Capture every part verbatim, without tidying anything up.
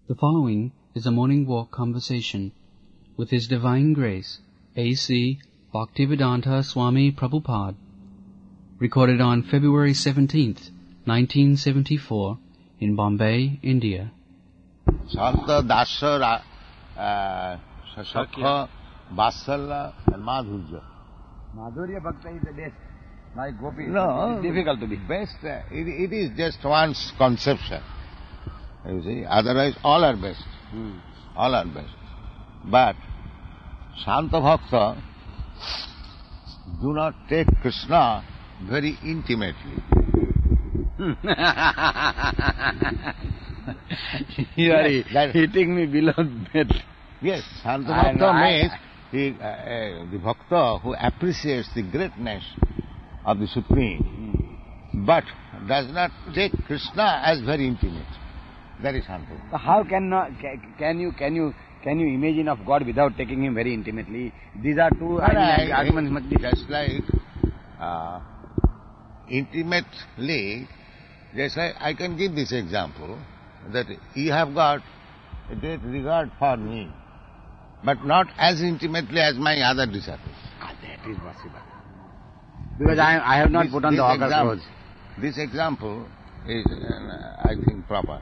The following is a morning walk conversation with His Divine Grace, A C Bhaktivedanta Swami Prabhupada, recorded on February seventeenth, nineteen seventy-four, in Bombay, India. Shanta, Dasha, Shakha, Vatsala and Madhurya. Madhurya Bhakta is the best. Like Gopi, No, it's difficult to be. Best, uh, it, it is just one's conception. You see, otherwise all are best. Hmm. All are best. But Shanta Bhakta do not take Krishna very intimately. You are Yes, that- hitting me below bed. Yes, Shanta I know, Bhakta I- means he, uh, uh, the Bhakta who appreciates the greatness of the Supreme, but does not take Krishna as very intimate. That is Shanta Bhakta. So how can not, ca- can you can you can you imagine of God without taking Him very intimately? These are two I mean, I- arguments must be. Just like uh, intimately, just like I can give this example, that you have got a great regard for me, but not as intimately as my other disciples. Ah, that is possible. Because I I have not This- put on this the hawker example- clothes. This example is, uh, I think, proper.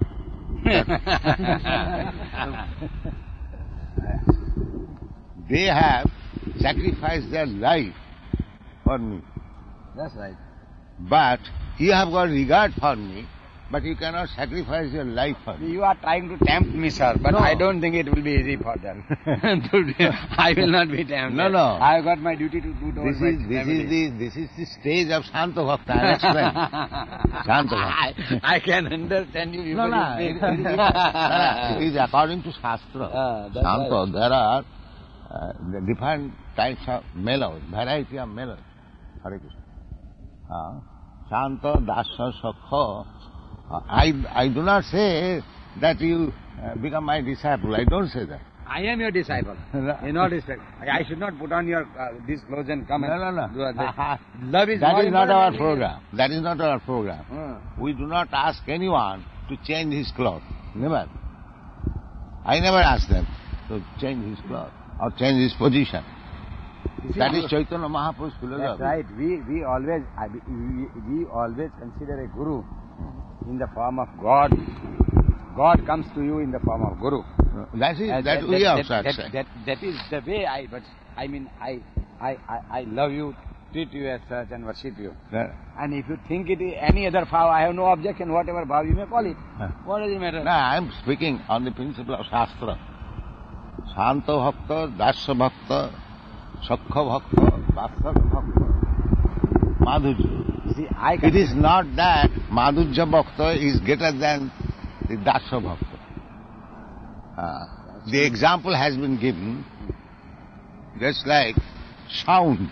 They have sacrificed their life for me. That's right. But you have got regard for me, but you cannot sacrifice your life for me. You are trying to tempt me, sir, but No. I don't think it will be easy for them. I will not be tempted. No, no. I have got my duty to do towards This my is this family. is the this is the stage of Shanta Bhakta. I'll explain. Shanta I, Bhakta. I can understand you. No, people no, you it, speak. it, is, no, no, it is according to Shastra. Ah, that's Shanta, right. there are uh, the different types of mellows, variety of mellows. Hare Krishna. Uh, Shanta, Dasha, Sakha. Uh, I, I do not say that you uh, become my disciple. I don't say that. I am your disciple. In all respect. I, I should not put on your uh, these clothes and come No, and no, do no. that. Love is That more is not our important than program. That is not our program. anything. We do not ask anyone to change his cloth. Never. I never ask them to change his cloth or change his position. You see, That is Chaitanya Mahaprabhu's That's philosophy. right. We we always I- we, we always consider a guru in the form of God. God comes to you in the form of guru. That is, Uh, that, we also that, accept. that, that is the way I, but I mean, I, I, I, I love you, treat you as such and worship you. That- And if you think it is any other vow, I have no objection, whatever vow you may call it. Huh. What does it matter? No, I am speaking on the principle of Shastra. Shanta Bhakta, Dasya Bhakta, Sakha Bhakta, Vatsala Bhakta, Madhurya. You see, I It can, is not that Madhurya Bhakta is greater than the Dasya Bhakta. Uh, the example has been given just like sound.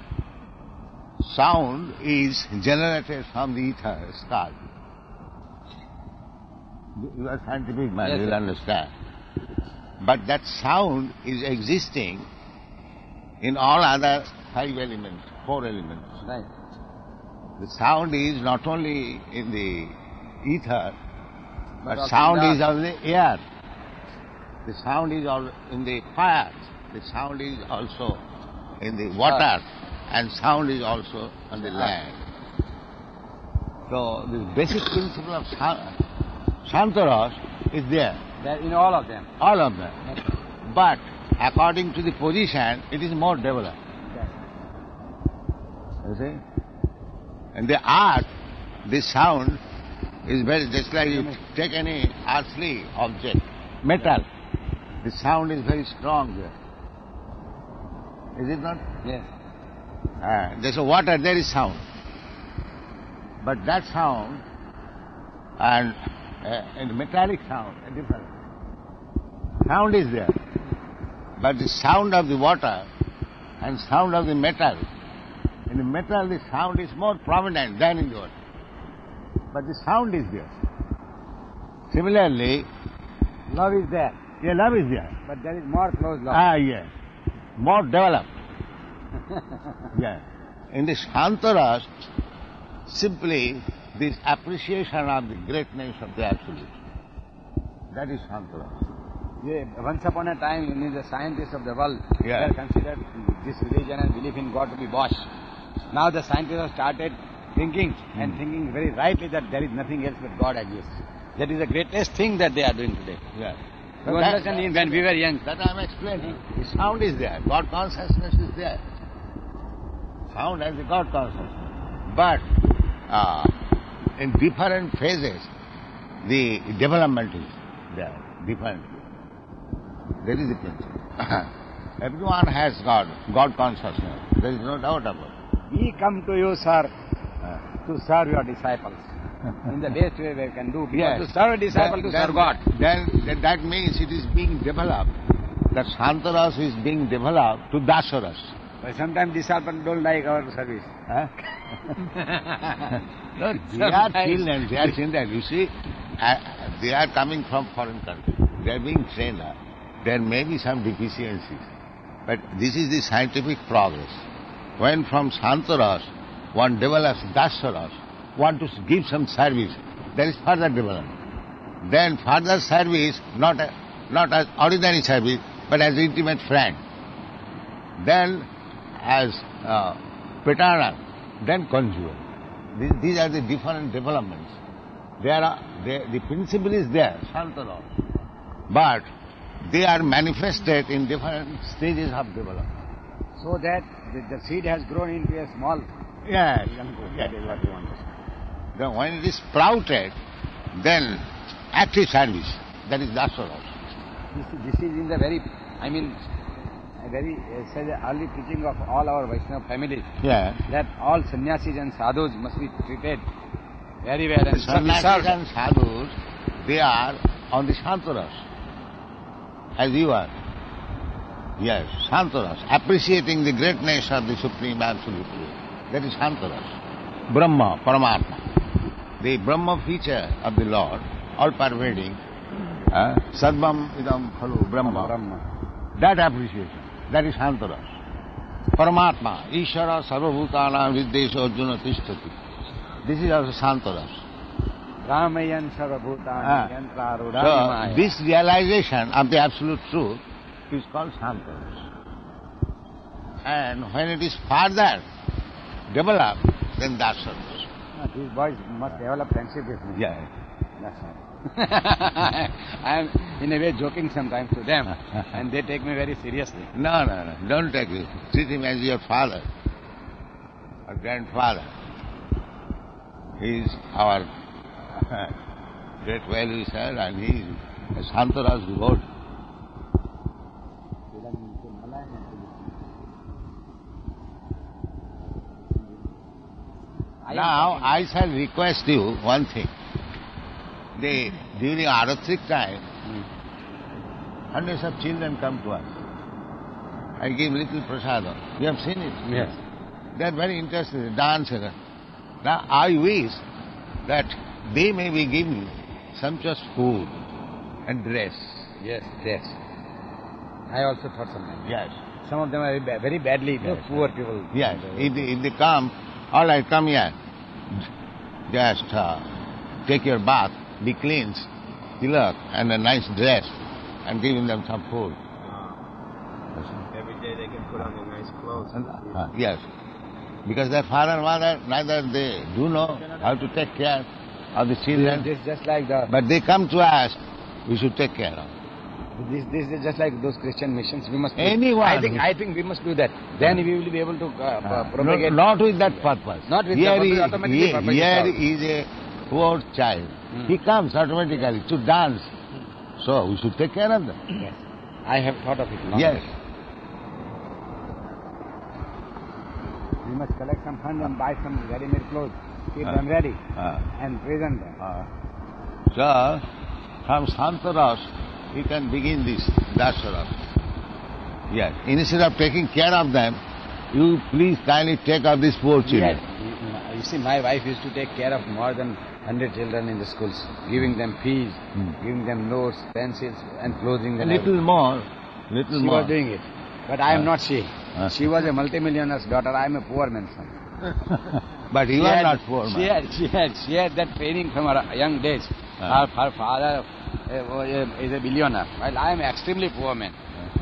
Sound is generated from the ether, sky. You are scientific man, Yes, you will sir. understand. But that sound is existing in all other five elements, four elements. right. The sound is not only in the ether, But but also sound in is the- on the air. The sound is all in the fire. The sound is also in the water. And sound is also on the land. So the basic principle of Sha- Shantaras is there, That in all of them. all of them. But according to the position, it is more developed. You see? And the art, the sound is very, just like you take any earthly object, metal, the sound is very strong there. Is it not? Yes. Uh, there's a water, there is sound. But that sound and, uh, and metallic sound are different. Sound is there. But the sound of the water and sound of the metal, in the metal the sound is more prominent than in the water. But the sound is there. Similarly, Love is there, yeah, love is there. but there is more close love. Ah, yes. More developed. Yeah. In the Shantaras, simply this appreciation of the greatness of the Absolute. That is Shantaras. Yeah, once upon a time, when the scientists of the world Yeah. were considered this religion and belief in God to be bosh. Now the scientists have started thinking and thinking very rightly that there is nothing else but God exists. That is the greatest thing that they are doing today. Yeah. You But that- understand, when we were young, That I am explaining. The sound is there. God consciousness is there. Sound has the God consciousness. But uh, in different phases, the development is there. Different. That is the principle. Everyone has God, God consciousness. There is no doubt about it. we come to you, sir, to serve your disciples. In the best way we can do. Because Yes. to serve a disciple, to Then- serve God. Then, then that means it is being developed. That Shantaras is being developed to Dasaras. But sometimes disciples don't like our service. Huh? No, they are Sometimes. children, they are children. You see, uh, they are coming from foreign countries. They are being trained up. There may be some deficiencies. But this is the scientific progress. When from Shantaras one develops Dasaras, one to give some service, there is further development. Then further service, not, a, not as ordinary service, but as intimate friend. Then as uh, paternal, then conjugal. These, these are the different developments. There are, they, the principle is there, Shantara. But they are manifested in different stages of development. So that the, the seed has grown into a small Yes. young fruit. Yes. That is what you want to say. Then when it is sprouted, then active service, that is Dasara. This, is- this is in the very, I mean, a very, uh, say the early teaching of all our Vaishnava families, Yeah. that all sannyasis and sadhus must be treated very well and Sannyasis served. and sadhus, they are on the Shantaras, as you are. Yes, Shantaras, appreciating the greatness of the Supreme Absolute Truth. That is Shantaras. Brahma, Paramatma. The Brahma feature of the Lord, all pervading, uh, Sarvam idam khalu Brahma. Brahma. That appreciation, that is Shantaras. Paramatma, Ishara Sarvabhutana Viddesha Arjuna Tishtati. This is also Shantaras. Ramayan sarvabhutani Ah. yantra So, arudhanimaya. this realization of the absolute truth is called Shantaras. And when it is further developed, then Dasaras. Ah, these boys must develop friendship with me. Yeah. That's all. I am in a way joking sometimes to them, and they take me very seriously. No, no, no. Don't take it. Treat him as your father or grandfather. He is our great well-wisher and he is a Shantaras devotee. Now, I shall request you one thing. The, during Arathrik time, hundreds of children come to us. I give little prasadam. You have seen it? Yes. They are very interested in dance. Now, I wish that they may be given sumptuous food and dress. Yes, yes. I also thought sometimes. Yes. Some of them are very, ba- very badly, the Yes, poor people. Yes. If they, if they come, all right, come here. Just uh, take your bath, be clean, tilak, and a nice dress, and giving them some food. Every day they can put on their nice clothes. And, uh, yes. Because their father and mother, neither they do know how to take care of the children. This is just like the, But they come to us, we should take care of. this, this is just like those Christian missions. We must do. Anyone I think, who- I think we must do that. Then we will be able to uh, Uh, propagate. not, not with that purpose. Not with here that purpose, is- automatically here, purpose is here solved. is a poor child. Hmm. He comes automatically to dance. So we should take care of them. Yes. I have thought of it long Yes. ago. We must collect some funds and buy some ready-made clothes, keep Uh. them ready, Uh, and present them. uh, so from Santaras, you can begin this Dasaras. Yes. Instead of taking care of them, you please kindly take of these poor children. Yes. You see, my wife used to take care of more than one hundred children in the schools, giving them fees, Hmm. giving them notes, pencils, and clothing A them. little more, little She more. was doing it. But I am Uh. not she. Uh. She was a multimillionaire's daughter. I am a poor man's son. But you She are had- not poor, She man. had, she had, she had that training from her young days. Uh. Her, her father uh, is a billionaire, while I am extremely poor man.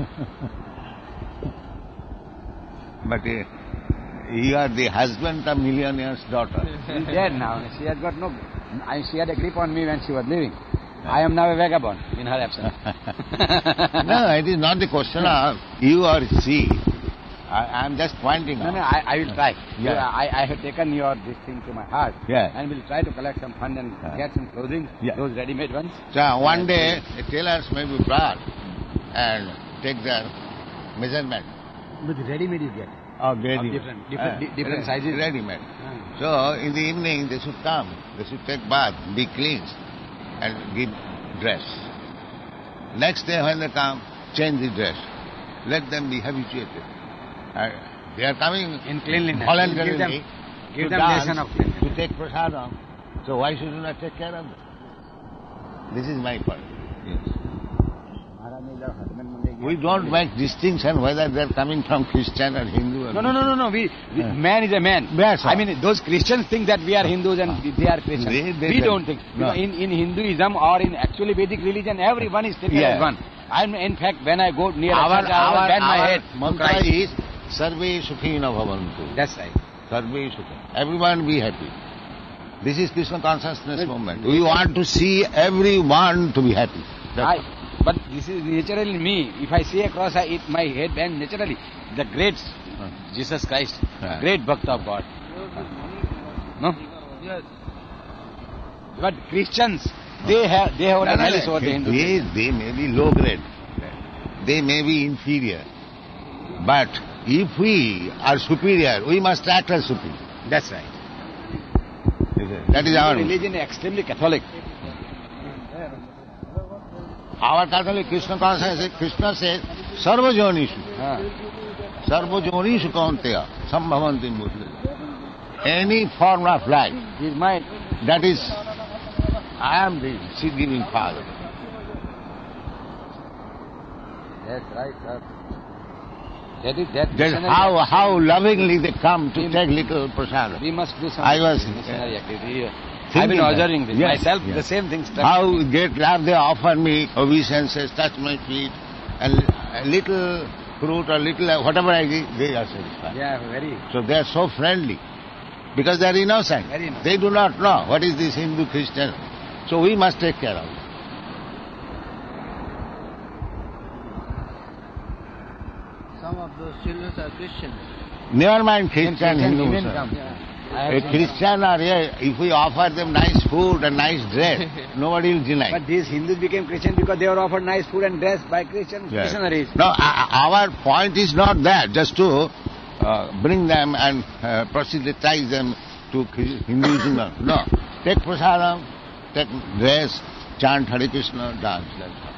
But uh, you are the husband of millionaire's daughter. She is dead now. She has got no... I, she had a grip on me when she was living. I am now a vagabond in her absence. No, it is not the question of you or she. I am just pointing No, out. no, I, I will try. Yeah. I, I have taken your this thing to my heart. Yeah. And will try to collect some fund and Yeah. get some clothing, Yeah. those ready-made ones. So one day, tailors may be brought and take their measurement. But ready-made you get. Of ready. different- different- di- different sizes. Ready-made. Ah. So in the evening they should come. They should take bath, be cleansed, and give dress. Next day when they come, change the dress. Let them be habituated. And they are coming In cleanliness. voluntarily Give them- give to them dance, lesson of cleanliness. to take prasadam. So why should you not take care of them? This is my point. Yes. We don't make distinction whether they are coming from Christian or Hindu. Or No, no, no, no, no. We, we Yeah. man is a man. That's I all. mean, those Christians think that we are Hindus and they are Christians. They- they we don't. don't think. No. You know, in, in Hinduism or in actually Vedic religion, everyone is treated Yeah. as one. I'm, in fact, when I go near Our, a church, I will our, bend my our head. mantra Cry. is Sarve Sukhina Bhavantu. That's right. Sarve Sukhina. Everyone be happy. This is Krishna consciousness movement. We want to see everyone to be happy. That's I, but this is naturally me. If I see a cross, I eat my head bend naturally. The great all. Jesus Christ, Yeah. great Bhakta of God. No? Yes. But Christians, they have they have No, a no, malice no. over the Hindu. They, they may be low grade. They may be inferior. But if we are superior, we must act as superior. That's right. That is our religion is extremely Catholic. Our Catholic Krishna consciousness, Krishna says, Sarva Jonishu. Ah. Sarva Jonishu Kaunteya. Sambhavanti Murli. Any form of life, His mind. that is, I am the seed-giving Father. That's right, sir. That is that. Then missionary how, activity. how lovingly they come to We- take little prasada. We must do some I was, missionary activity. uh, I've been thinking that. observing this. Yes, Myself, yes. the same thing struck How me. they, have they offer me obeisances, touch my feet, and a little fruit or little whatever I give, they are satisfied. Yeah, very. So they are so friendly because they are innocent. Very innocent. They do not know what is this Hindu Christian. So we must take care of it. Some of those children are Christians. Never mind Christian, Christian Hindu. even sir. come. I A have seen Christian or a, if we offer them nice food and nice dress, nobody will deny. But these Hindus became Christian because they were offered nice food and dress by Christian Yeah. missionaries. No, uh, our point is not that, just to uh, bring them and uh, proselytize them to Chris- Hinduism. No. Take prasadam, take dress, chant Hare Krishna, dance. That's all.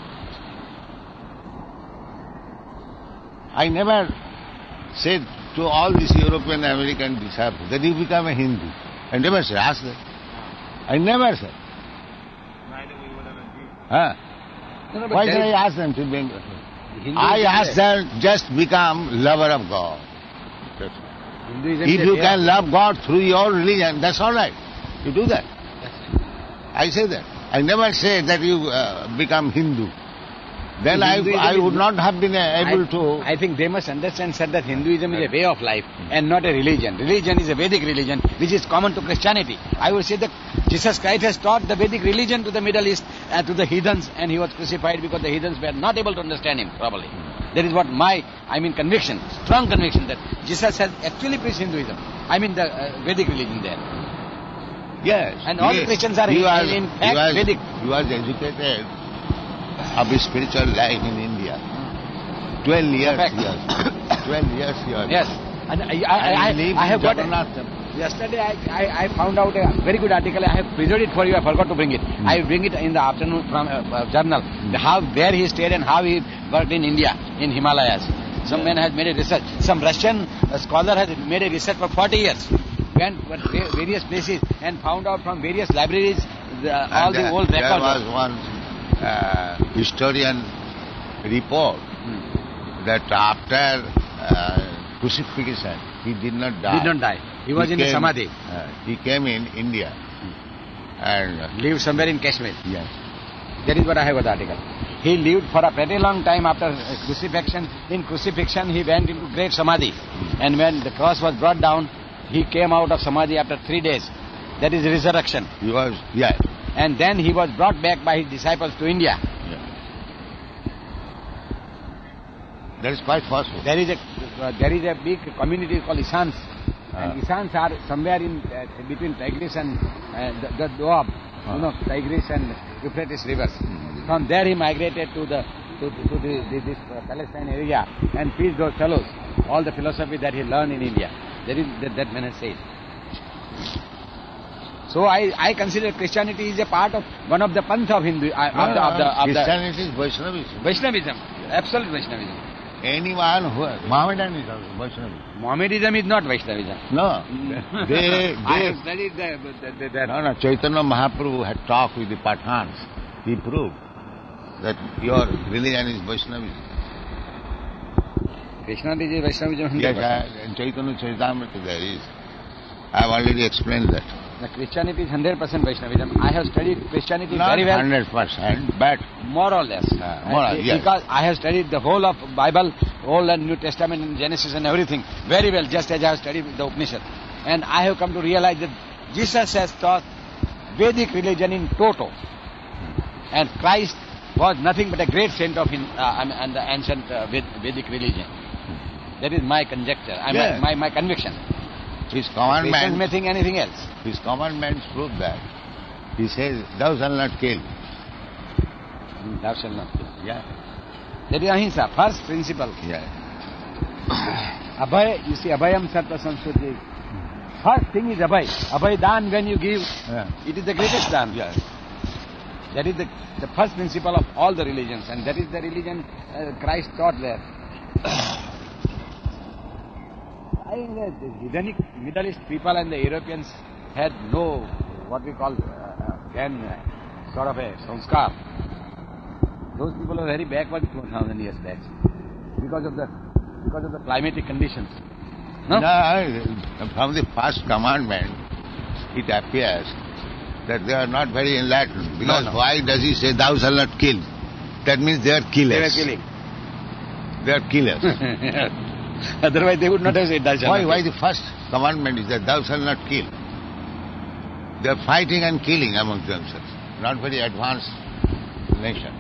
I never said to all these European American disciples that you become a Hindu. I never said, ask them. I never said. Neither we would ever do. Huh? No, no, but Why there should is- I ask them to be? Hinduism I is ask a- them, just become lover of God. That's all. Hinduism If is you a way can of- love God through your religion, that's all right. You do that. I say that. I never say that you uh, become Hindu. Then I, Hinduism I is- would not have been uh, able I, to... I think they must understand, sir, that Hinduism is a way of life and not a religion. Religion is a Vedic religion which is common to Christianity. I would say that Jesus Christ has taught the Vedic religion to the Middle East and to the heathens, and he was crucified because the heathens were not able to understand him properly. That is what my, I mean, conviction, strong conviction that Jesus has actually preached Hinduism. I mean the uh, Vedic religion there. Yes. And all the yes. Christians are he in- was, in he fact was, Vedic. He was educated of his spiritual life in India. Twelve years Fact. he was. Twelve years he was. Yes. And I, I, I, And he lived I have in got a, Jagannath temple. Yesterday I, I, I found out a very good article. I have preserved it for you. I forgot to bring it. Hmm. I will bring it in the afternoon from a, a journal. The how where he stayed and how he worked in India, in Himalayas. Some man has made a research. Some Russian uh, scholar has made a research for forty years. Went to va- various places and found out from various libraries the, all And the there- old There records. was one uh, historian report Hmm. that after uh, crucifixion, he did not die. Did not die. He was in the came, Samadhi. Uh, he came in India and uh, Lived somewhere in Kashmir. yes, That is what I have got the article. He lived for a very long time after crucifixion. In crucifixion, he went into great samadhi. And when the cross was brought down, he came out of samadhi after three days. That is resurrection. He was, yeah. And then he was brought back by his disciples to India. yeah. That is quite possible. There is a uh, there is a big community called Ishans. And Ah. Ishans are somewhere in uh, between Tigris and uh, the, the Doab. Ah. You know, Tigris and Euphrates rivers. Mm. From there he migrated to the to, to the, the, this uh, Palestine area and teach those fellows all the philosophy that he learned in India. That is that, that man has said. So I, I consider Christianity is a part of one of the panth of Hindu uh, of the of the of the Christianity is Vaishnavism. Vaishnavism, absolute Vaishnavism. Anyone who, Mohammedan is also Vaishnavism. Mohammedism is not Vaishnavism. No. They, I they, have studied the, the, the, the no, no, Chaitanya Mahaprabhu had talked with the Pathans. He proved that your religion is Vaishnavism. Christianity is Vaishnavism. Yes, I, in Chaitanya Charitamrita there is. I have already explained that. The Christianity is one hundred percent Vaishnavism. I have studied Christianity Not very well. one hundred percent, but More or less. Uh, more or- I- yes. Because I have studied the whole of Bible, Old and New Testament and Genesis and everything very well, just as I have studied the Upanishad. And I have come to realize that Jesus has taught Vedic religion in toto. And Christ was nothing but a great saint of in, uh, and, and the ancient uh, Ved- Vedic religion. That is my conjecture, I Yeah. my, my, my conviction. his Christians commandments, may think anything else. his commandments prove that. He says, thou shalt not kill. Thou shalt not kill. Yeah, That is ahimsa, first principle. yeah. Abhay, you see, abhayam sarva samskriti. First thing is abhay. Abhay dan when you give, yeah. it is the greatest dan. Yeah. That is the, the first principle of all the religions, and that is the religion uh, Christ taught there. I think that the Heathenic Middle East people and the Europeans had no, what we call, uh, then uh, sort of a sanskar. Those people are very backward two thousand years back because of the because of the climatic conditions. No? No, from the first commandment, it appears that they are not very enlightened. Because No, no. why does he say, thou shalt not kill? That means they are They killers. were killing. They are killers. Otherwise they would not have said thou shalt why, not why kill. the first commandment is that thou shalt not kill? They are fighting and killing among themselves. Not very advanced nation.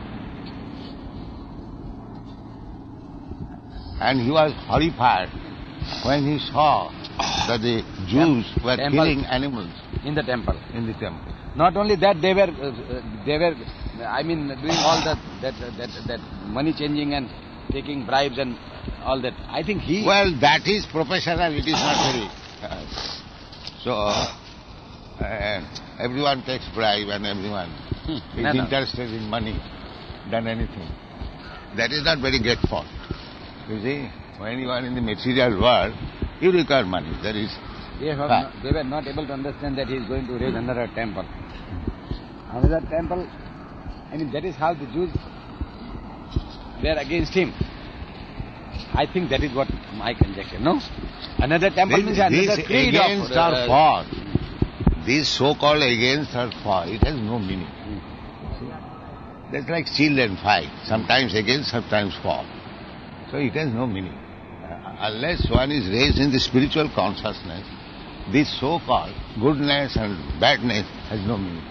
And he was horrified when he saw that the Jews were Temple. killing animals In the temple. in the temple. Not only that, they were, uh, uh, they were, I mean, doing all that, that, that, that money changing and taking bribes and all that. I think he. Well, that is professional, it is not very... Uh, so, uh, everyone takes bribe and everyone Hmm. is No, no. interested in money than anything. That is not very great fault. You see, when you are in the material world, you require money. That is... They, have Ah. not, they were not able to understand that he is going to raise another temple. Another temple, I mean, that is how the Jews were against him. I think that is what my conjecture, no? Another temple This, means another this creed against of... or uh, for, this so-called against or for, it has no meaning. That's like children fight, sometimes against, sometimes for. So it has no meaning. Uh, unless one is raised in the spiritual consciousness, this so-called goodness and badness has no meaning.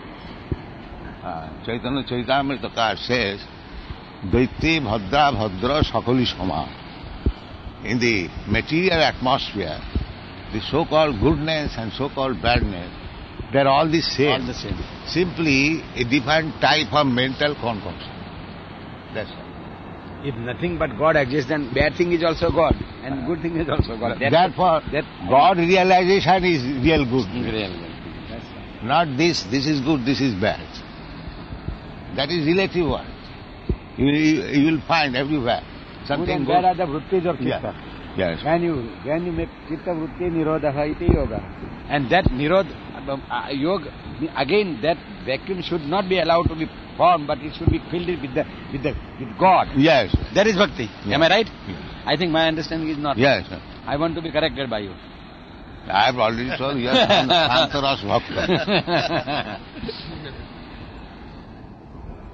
Uh, Chaitanya Charitamrita says, Daitya Bhadra Bhadra Sakali Sama. In the material atmosphere, the so-called goodness and so-called badness, they are all the same. All the same. Simply a different type of mental concoction. That's all. If nothing but God exists, then bad thing is also God, and good thing is also God. That- Therefore, that God realization is real good. Real good. That's right. Not this, this is good, this is bad. That is relative one. You, you, you will find everywhere Good something and good. bad are the vrittis of chitta. Yeah. Yes. When you when you make chitta vritti nirodha iti yoga, and that nirod uh, yoga again, that vacuum should not be allowed to be formed, but it should be filled with the with the with God. Yes. That is bhakti. Yeah. Am I right? Yes. I think my understanding is not. Yes. I want to be corrected by you. I have already told you, Santaras Bhakta.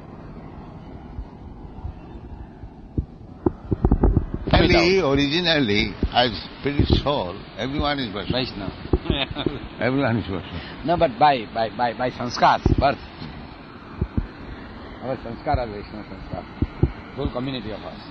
Originally, originally, as spirit soul, everyone is Vaishnava. Vaishnava. Everyone is Vaishnava. No, but by, by, by, by sanskars, birth. Our sanskar are Vaishnava sanskar. Whole community of us.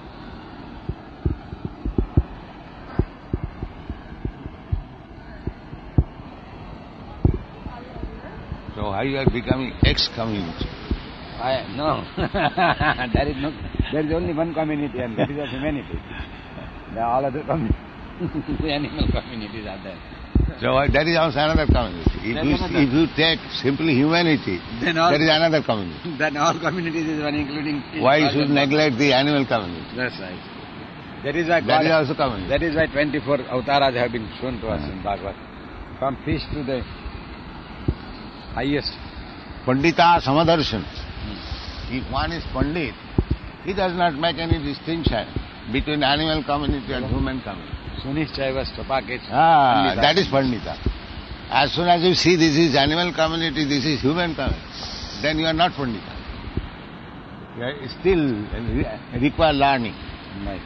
So how you are becoming ex-community? I, no. there is no, there is only one community and that is of humanity. There are all other communities. The animal communities are there. So uh, that is also another community. If That's you, another. if you take simply humanity, Then all, that is another community. then all communities is one, including... Why you all should the- neglect the animal community? That's right. That is why That God, is also community. that is why twenty-four avtaras have been shown to us in Bhagavad. From fish to the highest. Pandita Samadarshan. If one is Pandit, he does not make any distinction between animal community and human community. Sunishchaiva stopakech. Ah, that is Pandita. As soon as you see this is animal community, this is human community, then you are not Pandita. You are still re- require learning. Right.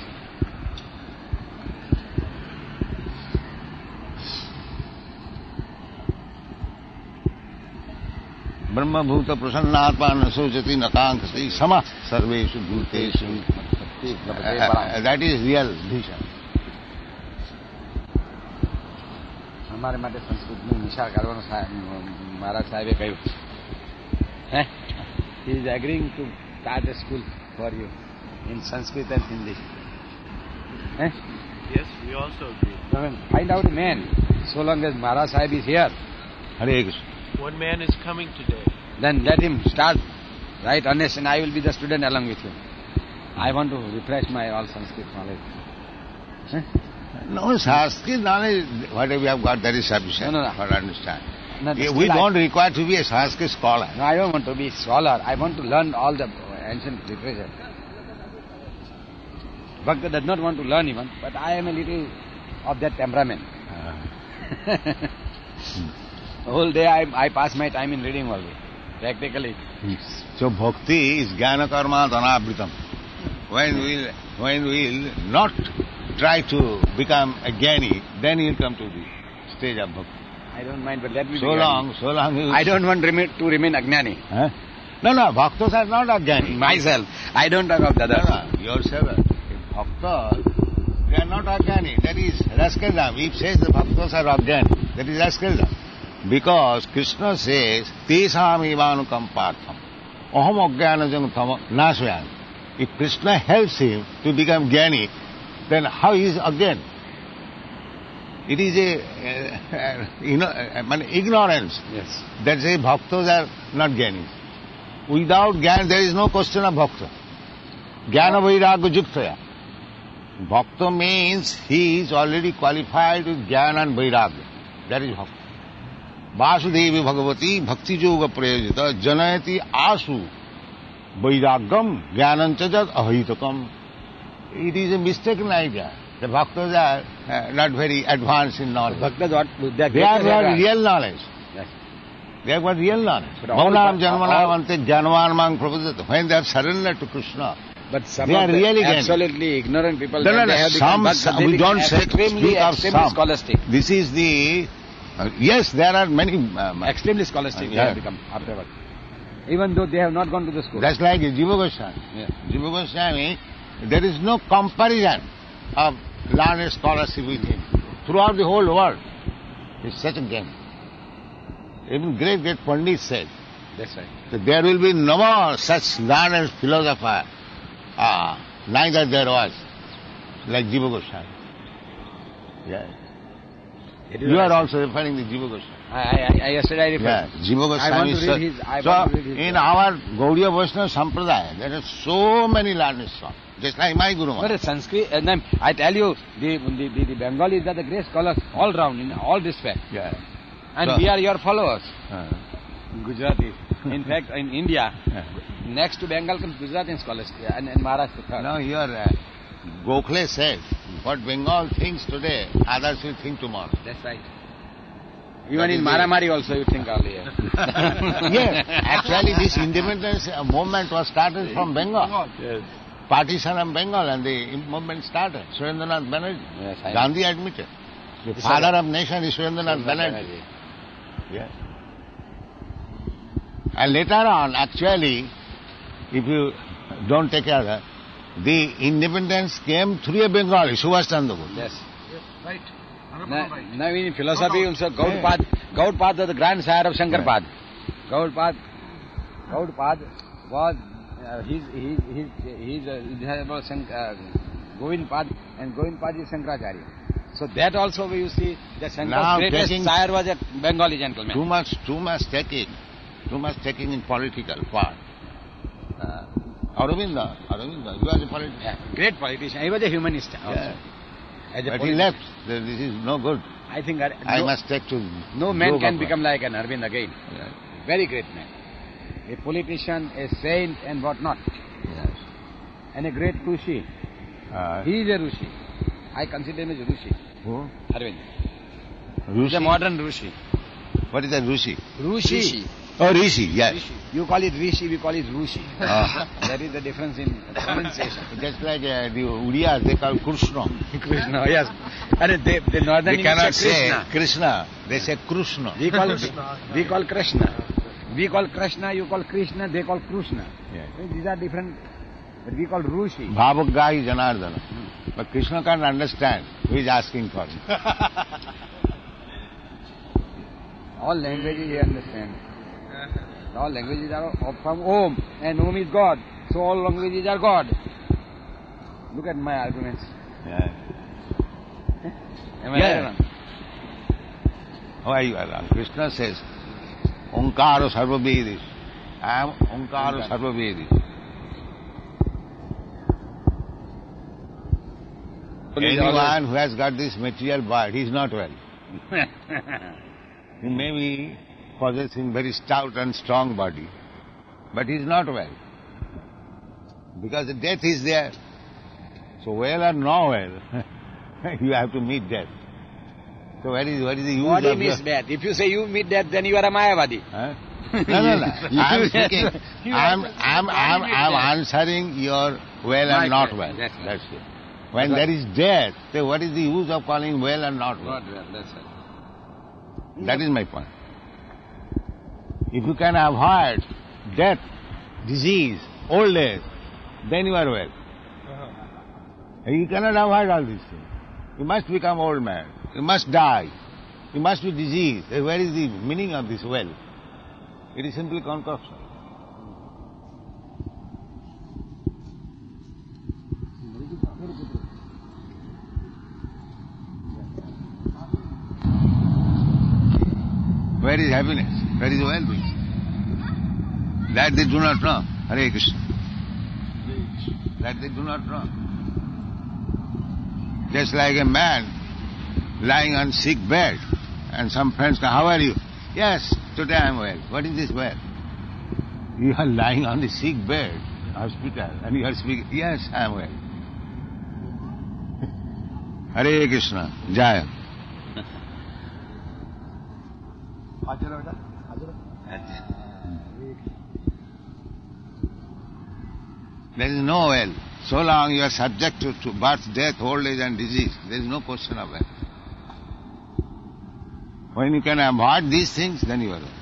ब्रह्मभूत प्रसन्नात्मा न सोचति न कांक्षति समः सर्वेषु भूतेषु. That is real vision. हमारे માટે સંસ્કૃતનું નિશાળ કરવાનું મહારાજ સાહેબે કહ્યું. હે? He is agreeing to start a school for you in Sanskrit and Hindi. Eh? Yes, we also agree. I mean, find out a man. So long as Maharaj Sahib is here, Hare Krishna. One man is coming today. then let him start, right, honest, and I will be the student along with him. I want to refresh my all Sanskrit knowledge. Eh? No, Sanskrit knowledge, whatever we have got, that is sufficient No, no, no. for understand. No, Yeah, still we I- don't require to be a Sanskrit scholar. No, I don't want to be scholar. I want to learn all the ancient literature. Bhakta does not want to learn even, but I am a little of that temperament. The whole day I, I pass my time in reading only, practically. So bhakti is jnana karma dhanavritam. When we when we will not try to become a jnani, then he will come to the stage of bhakti. I don't mind, but let me So be long, so long he will... I don't want remain, to remain Agnani. Huh? No, no, bhaktas are not ajnani. Myself. I don't talk of the No, others. no, yourself. Bhaktas, they are not ajnani. That is rascaldom. If says the bhaktas are ajnani, that is rascaldom. Because Krishna says, Tesam evanukam partham. Aham ajnanajam tama nasvayam. If Krishna helps him to become jnani, then how he is ajnani? It is a, uh, you know, uh, ignorance. Yes. That says bhaktas are not jnanis. Without jnana, there is no question of bhakta. Jnana vairagya juktaya. Bhakta means he is already qualified with jnana and vairagya. That is bhakta. Vasudevi Bhagavati Bhakti Yoga Prayojita Janayati Asu Vairagyam Jnanancha Jat Ahitakam. It is a mistaken idea. The bhaktas are uh, not very advanced in knowledge. Bhaktas, what, they are They have greater got than- real knowledge. Yes. They have got real knowledge. But all Maunam the- Janmanam Ante Janvanamang Prabhujata. When they have surrendered to Krishna, But some They of are the really jnani. absolutely ignorant people, No, no, when no, they have become some, bhaktas, some they we become don't say, extremely, speak of extremely some. scholastic. This is the, uh, yes, there are many. Um, Extremely scholastic Uh, they yeah. have become afterward. Even though they have not gone to the school. That's like Jiva Goswami. Yeah. Jiva Goswami, there is no comparison of learned scholarship with him. Throughout the whole world, he's such a game. Even great, great Pandit said, That's right. that there will be no more such learned philosopher. Ah, neither there was, like Jiva Goswami. Yeah. It is You are right. also referring to Jiva Goswami. I, I, I yesterday I Yeah, referred. Jiva I want Goswami. to sir. read his- I so, want to read his in book. our Gaudiya Vaishnava Sampradaya, there are so many learned songs, just like my Guru But Maharaj. it's Sanskrit, and then I tell you, the, the, the, the Bengalis are the great scholars all round, in all respect. Yeah. And So- we are your followers. Uh, Gujaratis. In fact, in India, uh. next to Bengal comes Gujarat in scholarship, and, and Maharashtra third. Now here, uh, Gokhale said, what Bengal thinks today, others will think tomorrow. That's right. Even That in is Maramari also you think earlier. Yes, actually this independence uh, movement was started from Bengal. Yes. partition of Bengal and the movement started. Surendranath Banerjee. Yes, I Gandhi admitted. The This father is- of nation is Surendranath Banerjee. Banerjee. Yes. And later on, actually, if you don't take care of that, the independence came through a Bengali, Subhash Chandra Bose. Yes. Right. Now, now in philosophy No, no. also, Gaudpad, Gaudpad was the grandsire of Shankarpad. Yeah. Gaudpad, Gaudpad was, uh, his, his, his, his, uh, his about Shank, uh, Govindpad, and Govindpad is Shankaracharya. So that also you see, that Now Shankar's greatest taking- sire was a Bengali gentleman. Too much, too much taking, too much taking in political part. Uh, Aurobindo, Aurobindo, he was a politician. Yeah, great politician. He was a humanist also. Yeah. As a But he politician. left. This is no good. I think uh, I no, must take to no man Yoga can Club. become like an Arvind again. Yes. Very great man. A politician, a saint and what not. Yes. And a great Rushi. Uh, He is a Rushi. I consider him as a Rushi. who? Arvind. He is a Rushi? modern Rushi. What is a Rushi? Rushi. Oh, Rishi, yes. Rishi. You call it Rishi, we call it Rushi. Ah. There is a difference in pronunciation. Just like uh, the Udiyas, they call Krishna. Krishna, yes. And they, the northern They Indians cannot say say Krishna. Krishna. They say Krishna. We call we call Krishna. We call Krishna, you call Krishna, they call Krishna. Yes. These are different. But we call Rushi. Bhavagga is Janardana. But Krishna can't understand who is asking for him. All languages he understands. All languages are from Om, and Om is God. So all languages are God. Look at my arguments. Yeah. Am I Yeah. right or wrong? Why you are wrong? Krishna says, Onkaro Sarvabhedi. I am Onkaro Onkara. Sarvabhedi. Anyone who has got this material body, he is not well. He may be possessing very stout and strong body, but he is not well. Because the death is there. So well or no well, you have to meet death. So what is, what is the use Body of means your... death. If you say you meet death, then you are a Mayavadi. Huh? No, no, no. I am speaking. I am, I am, I am, I am answering your well My and not question, well. that's right. That's it. When there is death, then what is the use of calling well and not well? Not well, that's right. That is my point. If you can avoid death, disease, old age, then you are well. You cannot avoid all these things. You must become old man. You must die. You must be diseased. Where is the meaning of this well? It is simply concoction. Where is happiness? Where is well-being? That they do not know. Hare Krishna. That they do not know. Just like a man lying on sick bed and some friends come, how are you? Yes, today I am well. What is this well? You are lying on the sick bed, hospital, and you are speaking, yes, I am well. Hare Krishna, Jaya. There is no well. So long you are subject to, to birth, death, old age and disease, there is no question of well. When you can avoid these things, then you are well.